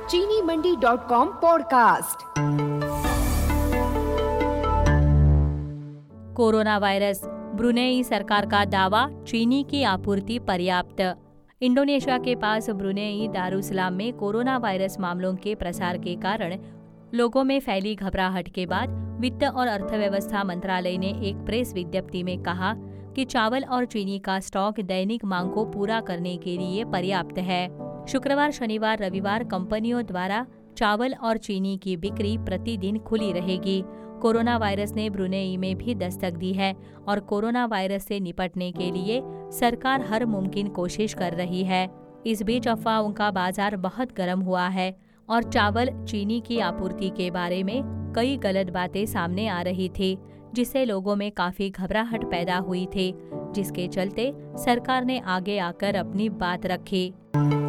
चीनीमंडी.com podcast. Corona virus, Brunei सरकार का दावा, चीनी की आपूर्ति पर्याप्त। इंडोनेशिया के पास ब्रुनेई दारुसलाम में कोरोना वायरस मामलों के प्रसार के कारण लोगों में फैली घबराहट के बाद वित्त और अर्थव्यवस्था मंत्रालय ने एक प्रेस विज्ञप्ति में कहा कि चावल और चीनी का स्टॉक दैनिक मांग को पूरा करने के लिए पर्याप्त है। शुक्रवार, शनिवार, रविवार कंपनियों द्वारा चावल और चीनी की बिक्री प्रतिदिन खुली रहेगी। कोरोना वायरस ने ब्रुनेई में भी दस्तक दी है और कोरोना वायरस से निपटने के लिए सरकार हर मुमकिन कोशिश कर रही है। इस बीच अफवाहों का बाजार बहुत गर्म हुआ है और चावल, चीनी की आपूर्ति के बारे में कई गलत बातें सामने आ रही थी, जिससे लोगों में काफी घबराहट पैदा हुई थी, जिसके चलते सरकार ने आगे आकर अपनी बात रखी।